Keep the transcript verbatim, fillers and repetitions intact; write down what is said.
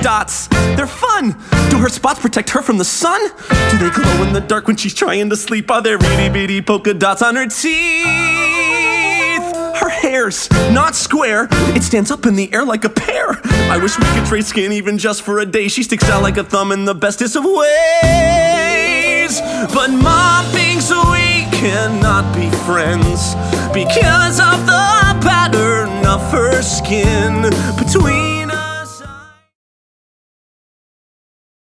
dots. They're fun. Do her spots protect her from the sun? Do they glow in the dark when she's trying to sleep? Are there itty bitty polka dots on her teeth? Her hair's not square. It stands up in the air like a pear. I wish we could trade skin even just for a day. She sticks out like a thumb in the bestest of ways. But Mom thinks we cannot be friends because of the pattern of her skin.